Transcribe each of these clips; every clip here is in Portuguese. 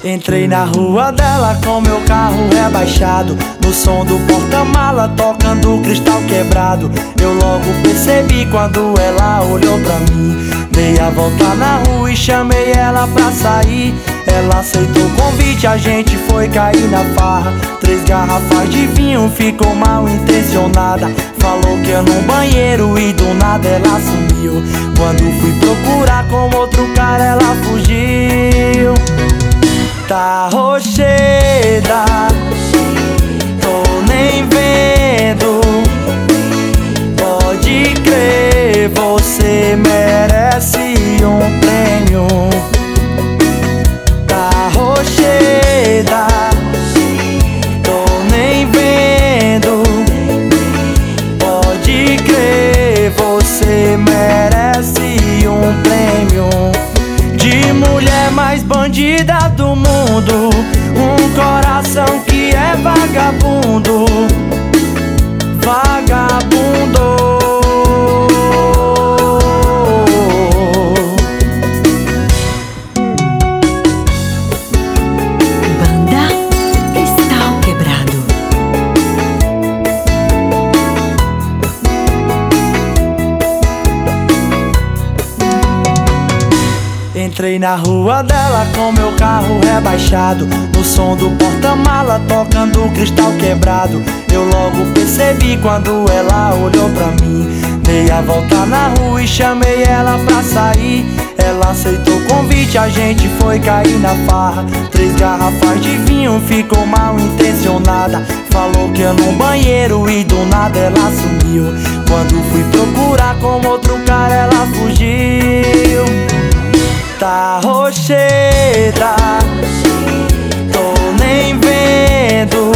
Entrei na rua dela com meu carro rebaixado, no som do porta-mala tocando o cristal quebrado. Eu logo percebi quando ela olhou pra mim. Dei a volta na rua e chamei ela pra sair. Ela aceitou o convite, a gente foi cair na farra. 3 garrafas de vinho, ficou mal intencionada. Falou que ia no banheiro e do nada ela sumiu. Quando fui procurar com outro cara ela fugiu. Tá rocheda, tô nem vendo. Pode crer, você merece um prêmio. Tá rocheda, tô nem vendo. Pode crer, você merece um prêmio. De mulher mais bandida do mundo, um coração que é vagabundo. Vagabundo. Banda Cristal Quebrado. Entrei na rua dela com meu carro rebaixado, no som do porta-mala tocando o cristal quebrado. Eu logo percebi quando ela olhou pra mim. Dei a volta na rua e chamei ela pra sair. Ela aceitou o convite, a gente foi cair na farra. 3 garrafas de vinho, ficou mal intencionada. Falou que ia no banheiro e do nada ela sumiu. Quando fui procurar com outro cara ela fugiu. Tá rocheda, tô nem vendo.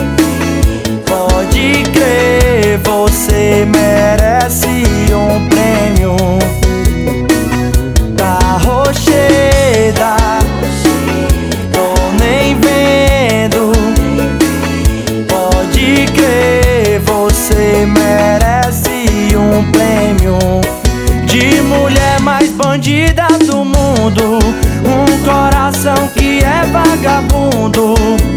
Pode crer, você merece um prêmio. Tá rocheda, tô nem vendo. Pode crer, você merece um prêmio. De mulher mais bandida do mundo, um coração que é vagabundo.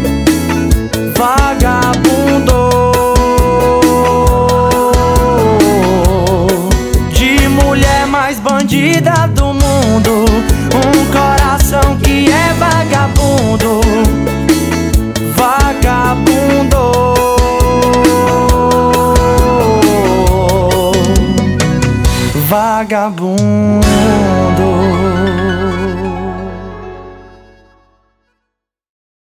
Vagabundo. De mulher mais bandida do mundo, um coração que é vagabundo. Vagabundo. Vagabundo.